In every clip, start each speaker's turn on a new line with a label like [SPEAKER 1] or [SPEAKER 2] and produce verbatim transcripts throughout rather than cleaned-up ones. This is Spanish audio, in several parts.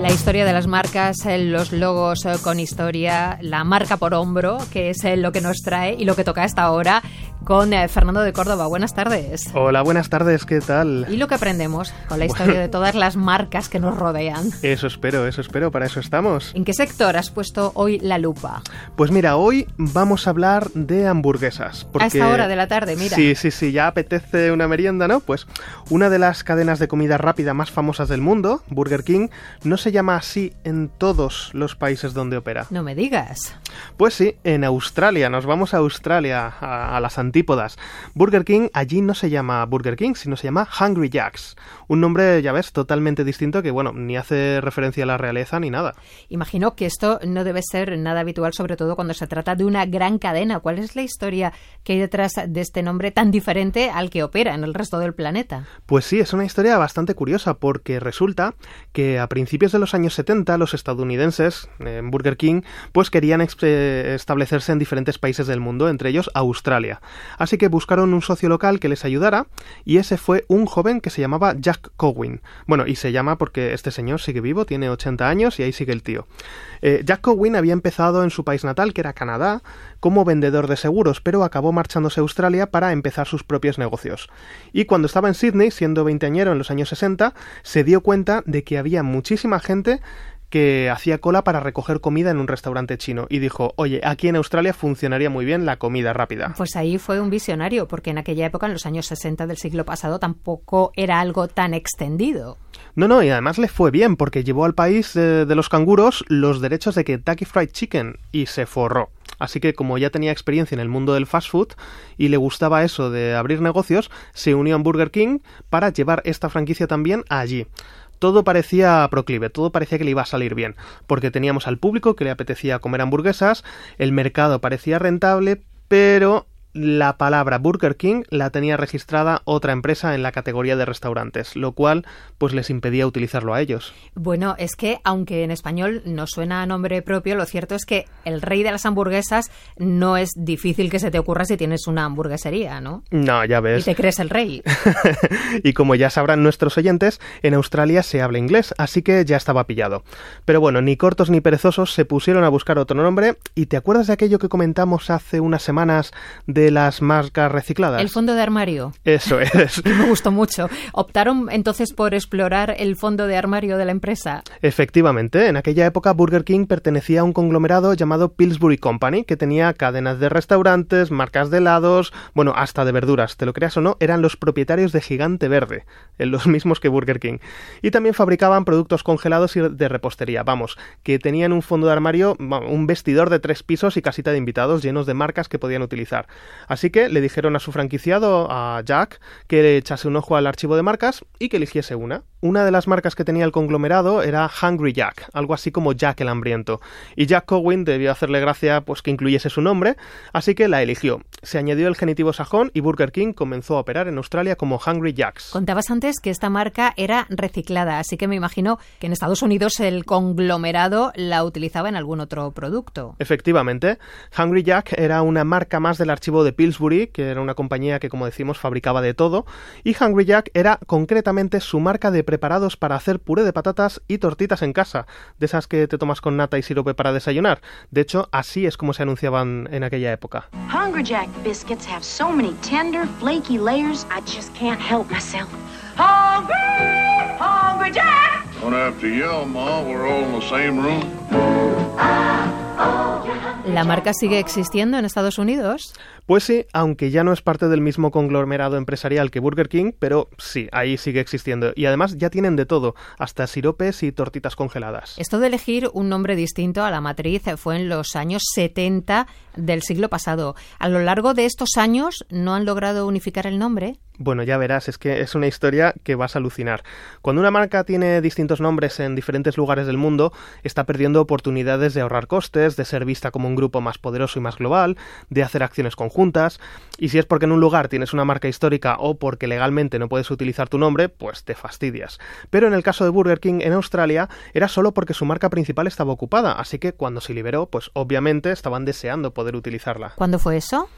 [SPEAKER 1] La historia de las marcas, los logos con historia, la marca por hombro, que es lo que nos trae y lo que toca a esta hora con Fernando de Córdoba. Buenas tardes.
[SPEAKER 2] Hola, buenas tardes, ¿qué tal?
[SPEAKER 1] Y lo que aprendemos con la historia bueno, de todas las marcas que nos rodean.
[SPEAKER 2] Eso espero, eso espero, para eso estamos.
[SPEAKER 1] ¿En qué sector has puesto hoy la lupa?
[SPEAKER 2] Pues mira, hoy vamos a hablar de hamburguesas. Porque...
[SPEAKER 1] A esta hora de la tarde, mira.
[SPEAKER 2] Sí, sí, sí, ya apetece una merienda, ¿no? Pues una de las cadenas de comida rápida más famosas del mundo, Burger King, no se llama así en todos los países donde opera.
[SPEAKER 1] No me digas.
[SPEAKER 2] Pues sí, en Australia, nos vamos a Australia, a, a las antípodas. Burger King allí no se llama Burger King, sino se llama Hungry Jack's. Un nombre, ya ves, totalmente distinto que, bueno, ni hace referencia a la realeza ni nada.
[SPEAKER 1] Imagino que esto no debe ser nada habitual, sobre todo cuando se trata de una gran cadena. ¿Cuál es la historia que hay detrás de este nombre tan diferente al que opera en el resto del planeta?
[SPEAKER 2] Pues sí, es una historia bastante curiosa porque resulta que a principios de los años setenta los estadounidenses en Burger King pues querían ex- establecerse en diferentes países del mundo, entre ellos Australia. Así que buscaron un socio local que les ayudara y ese fue un joven que se llamaba Jack Cowin. Bueno, y se llama porque este señor sigue vivo, tiene ochenta años y ahí sigue el tío. Eh, Jack Cowin había empezado en su país natal, que era Canadá, como vendedor de seguros, pero acabó marchándose a Australia para empezar sus propios negocios. Y cuando estaba en Sydney, siendo veinteañero en los años sesenta, se dio cuenta de que había muchísima gente que hacía cola para recoger comida en un restaurante chino y dijo, oye, aquí en Australia funcionaría muy bien la comida rápida.
[SPEAKER 1] Pues ahí fue un visionario, porque en aquella época, en los años sesenta del siglo pasado, tampoco era algo tan extendido.
[SPEAKER 2] No, no, y además le fue bien, porque llevó al país eh, de los canguros los derechos de Kentucky Fried Chicken y se forró. Así que como ya tenía experiencia en el mundo del fast food y le gustaba eso de abrir negocios, se unió a Burger King para llevar esta franquicia también allí. Todo parecía proclive, todo parecía que le iba a salir bien, porque teníamos al público que le apetecía comer hamburguesas, el mercado parecía rentable, pero la palabra Burger King la tenía registrada otra empresa en la categoría de restaurantes, lo cual pues les impedía utilizarlo a ellos.
[SPEAKER 1] Bueno, es que aunque en español no suena a nombre propio, lo cierto es que el rey de las hamburguesas no es difícil que se te ocurra si tienes una hamburguesería, ¿no?
[SPEAKER 2] No, ya ves.
[SPEAKER 1] Y te crees el rey.
[SPEAKER 2] Y como ya sabrán nuestros oyentes, en Australia se habla inglés, así que ya estaba pillado. Pero bueno, ni cortos ni perezosos se pusieron a buscar otro nombre. ¿Y te acuerdas de aquello que comentamos hace unas semanas de las marcas recicladas?
[SPEAKER 1] El fondo de armario.
[SPEAKER 2] Eso es.
[SPEAKER 1] Me gustó mucho. ¿Optaron entonces por explorar el fondo de armario de la empresa?
[SPEAKER 2] Efectivamente. En aquella época Burger King pertenecía a un conglomerado llamado Pillsbury Company, que tenía cadenas de restaurantes, marcas de helados, bueno, hasta de verduras. Te lo creas o no, eran los propietarios de Gigante Verde, los mismos que Burger King. Y también fabricaban productos congelados y de repostería. Vamos, que tenían un fondo de armario, un vestidor de tres pisos y casita de invitados llenos de marcas que podían utilizar. Así que le dijeron a su franquiciado, a Jack, que le echase un ojo al archivo de marcas y que eligiese una. Una de las marcas que tenía el conglomerado era Hungry Jack, algo así como Jack el Hambriento. Y Jack Cowin debió hacerle gracia pues que incluyese su nombre, así que la eligió. Se añadió el genitivo sajón y Burger King comenzó a operar en Australia como Hungry Jack's.
[SPEAKER 1] Contabas antes que esta marca era reciclada, así que me imagino que en Estados Unidos el conglomerado la utilizaba en algún otro producto.
[SPEAKER 2] Efectivamente, Hungry Jack era una marca más del archivo de Pillsbury, que era una compañía que, como decimos, fabricaba de todo, y Hungry Jack era concretamente su marca de preparados para hacer puré de patatas y tortitas en casa, de esas que te tomas con nata y sirope para desayunar. De hecho, así es como se anunciaban en aquella época.
[SPEAKER 3] Hungry Jack biscuits have so many tender, flaky layers, I just can't help myself. Hungry, Hungry Jack!
[SPEAKER 4] Don't have to yell, Ma, we're all in the same room.
[SPEAKER 1] ¿La marca sigue existiendo en Estados Unidos?
[SPEAKER 2] Pues sí, aunque ya no es parte del mismo conglomerado empresarial que Burger King, pero sí, ahí sigue existiendo. Y además ya tienen de todo, hasta siropes y tortitas congeladas.
[SPEAKER 1] Esto de elegir un nombre distinto a la matriz fue en los años setenta del siglo pasado. A lo largo de estos años, ¿no han logrado unificar el nombre?
[SPEAKER 2] Bueno, ya verás, es que es una historia que vas a alucinar. Cuando una marca tiene distintos nombres en diferentes lugares del mundo, está perdiendo oportunidades de ahorrar costes, de ser vista como un grupo más poderoso y más global, de hacer acciones conjuntas, y si es porque en un lugar tienes una marca histórica o porque legalmente no puedes utilizar tu nombre, pues te fastidias. Pero en el caso de Burger King en Australia, era solo porque su marca principal estaba ocupada, así que cuando se liberó, pues obviamente estaban deseando poder utilizarla.
[SPEAKER 1] ¿Cuándo fue eso?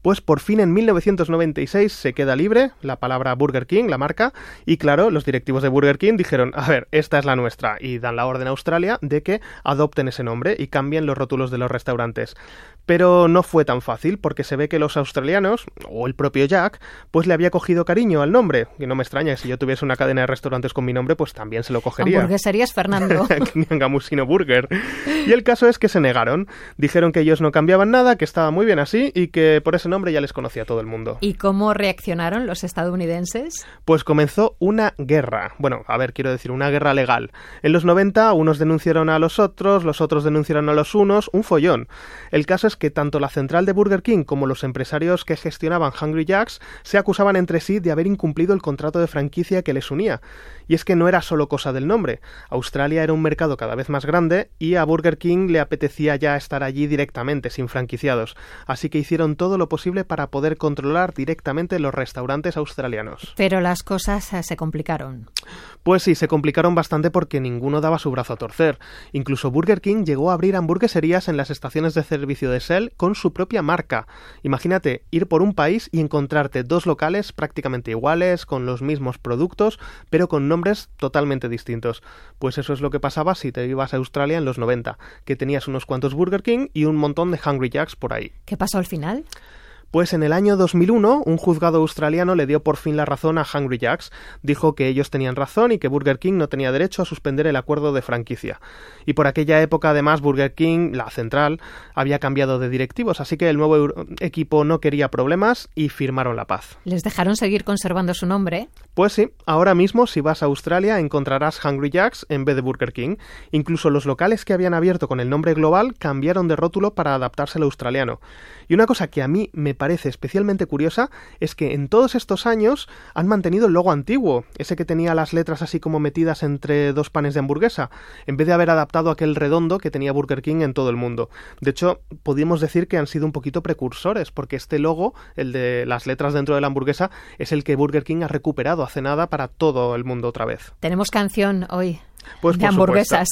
[SPEAKER 2] Pues por fin en mil novecientos noventa y seis se queda libre la palabra Burger King, la marca, y claro, los directivos de Burger King dijeron, a ver, esta es la nuestra, y dan la orden a Australia de que adopten ese nombre y cambien los rótulos de los restaurantes. Pero no fue tan fácil, porque se ve que los australianos, o el propio Jack, pues le había cogido cariño al nombre, y no me extraña, si yo tuviese una cadena de restaurantes con mi nombre, pues también se lo cogería.
[SPEAKER 1] Hamburgueserías Fernando.
[SPEAKER 2] Gamusino Burger. Y el caso es que se negaron. Dijeron que ellos no cambiaban nada, que estaba muy bien así, y que por ese nombre ya les conocía todo el mundo.
[SPEAKER 1] ¿Y cómo reaccionaron los estadounidenses?
[SPEAKER 2] Pues comenzó una guerra. Bueno, a ver, quiero decir, una guerra legal. En los noventa, unos denunciaron a los otros, los otros denunciaron a los unos, un follón. El caso es que tanto la central de Burger King como los empresarios que gestionaban Hungry Jack's se acusaban entre sí de haber incumplido el contrato de franquicia que les unía. Y es que no era solo cosa del nombre. Australia era un mercado cada vez más grande y a Burger King le apetecía ya estar allí directamente, sin franquiciados. Así que hicieron todo lo posible para poder controlar directamente los restaurantes australianos.
[SPEAKER 1] Pero las cosas eh, se complicaron.
[SPEAKER 2] Pues sí, se complicaron bastante porque ninguno daba su brazo a torcer. Incluso Burger King llegó a abrir hamburgueserías en las estaciones de servicio de Shell con su propia marca. Imagínate, ir por un país y encontrarte dos locales prácticamente iguales, con los mismos productos, pero con nombres totalmente distintos. Pues eso es lo que pasaba si te ibas a Australia en los noventa, que tenías unos cuantos Burger King y un montón de Hungry Jack's por ahí.
[SPEAKER 1] ¿Qué pasó al final?
[SPEAKER 2] Pues en el año dos mil uno, un juzgado australiano le dio por fin la razón a Hungry Jack's. Dijo que ellos tenían razón y que Burger King no tenía derecho a suspender el acuerdo de franquicia. Y por aquella época, además, Burger King, la central, había cambiado de directivos, así que el nuevo equipo no quería problemas y firmaron la paz.
[SPEAKER 1] ¿Les dejaron seguir conservando su nombre?
[SPEAKER 2] Pues sí, ahora mismo si vas a Australia encontrarás Hungry Jack's en vez de Burger King. Incluso los locales que habían abierto con el nombre global cambiaron de rótulo para adaptarse al australiano. Y una cosa que a mí me parece especialmente curiosa es que en todos estos años han mantenido el logo antiguo, ese que tenía las letras así como metidas entre dos panes de hamburguesa, en vez de haber adaptado aquel redondo que tenía Burger King en todo el mundo. De hecho, podríamos decir que han sido un poquito precursores, porque este logo, el de las letras dentro de la hamburguesa, es el que Burger King ha recuperado hace nada para todo el mundo otra vez.
[SPEAKER 1] Tenemos canción hoy.
[SPEAKER 2] Pues
[SPEAKER 1] de hamburguesas.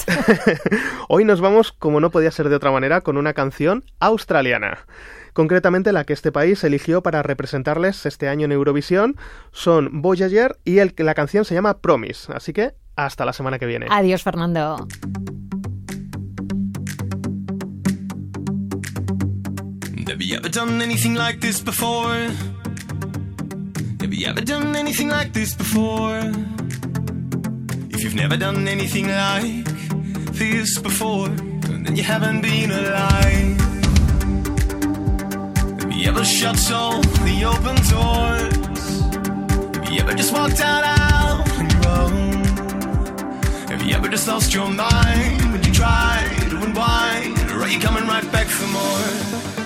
[SPEAKER 2] Hoy nos vamos, como no podía ser de otra manera, con una canción australiana. Concretamente la que este país eligió para representarles este año en Eurovisión son Voyager y el, la canción se llama Promise. Así que hasta la semana que viene.
[SPEAKER 1] Adiós, Fernando.
[SPEAKER 5] Have you ever done anything like this before? Have you ever done anything like this before? If you've never done anything like this before, then you haven't been alive. Have you ever shut all the open doors? Have you ever just walked out, out on your own? Have you ever just lost your mind when you try to unwind? Or are you coming right back for more?